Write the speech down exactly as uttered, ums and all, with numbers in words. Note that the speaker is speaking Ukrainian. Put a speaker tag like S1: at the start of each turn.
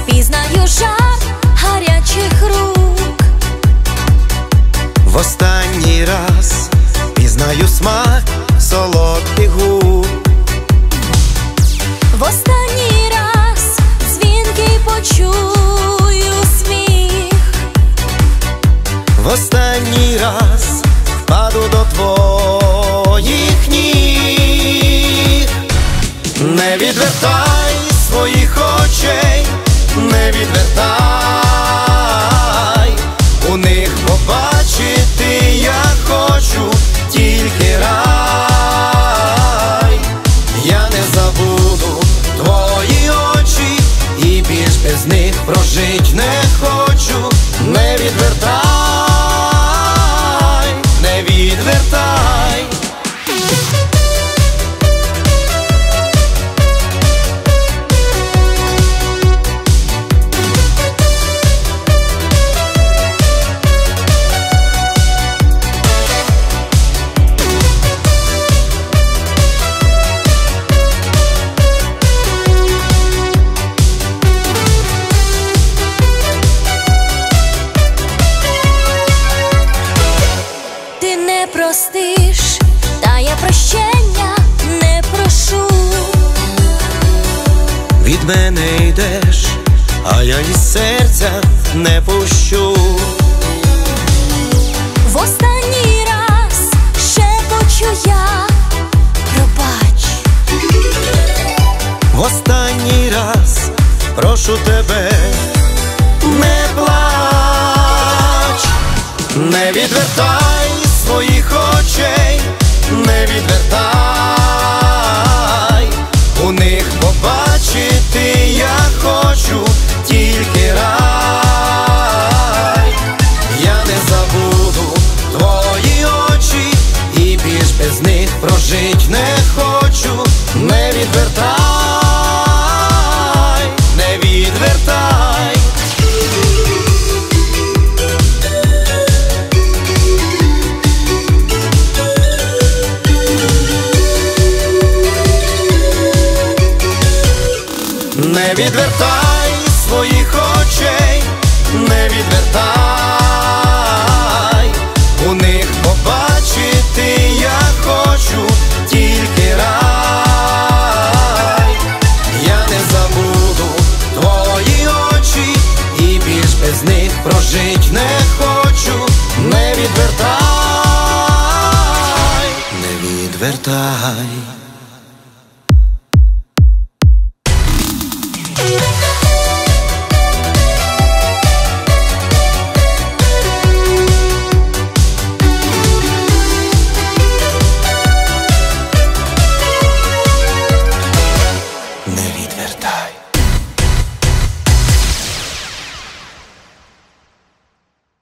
S1: пізнаю жар гарячих рук.
S2: В останній раз пізнаю смак солодких губ.
S1: В останній раз дзвінкий почую сміх.
S2: В останній раз впаду до твоїх ніг. Не відвертай своїх очей, не відвертай, у них побачити я хочу тільки рай. Я не забуду твої очі і більш без них прожить не хочу. Не відвертай, не відвертай.
S1: Простиш, та я прощення не прошу.
S2: Від мене йдеш, а я із серця не пущу.
S1: В останній раз ще хочу я, пробач.
S2: В останній раз прошу тебе, не плач. Не відвертай своїх очей, не відвертай, у них побачити я хочу тільки рай. Я не забуду твої очі і більш без них прожить не хочу. Не відвертай, не відвертай. Не відвертай своїх очей, не відвертай, у них побачити я хочу тільки рай. Я не забуду твої очі і більш без них прожить не хочу. Не відвертай, не відвертай.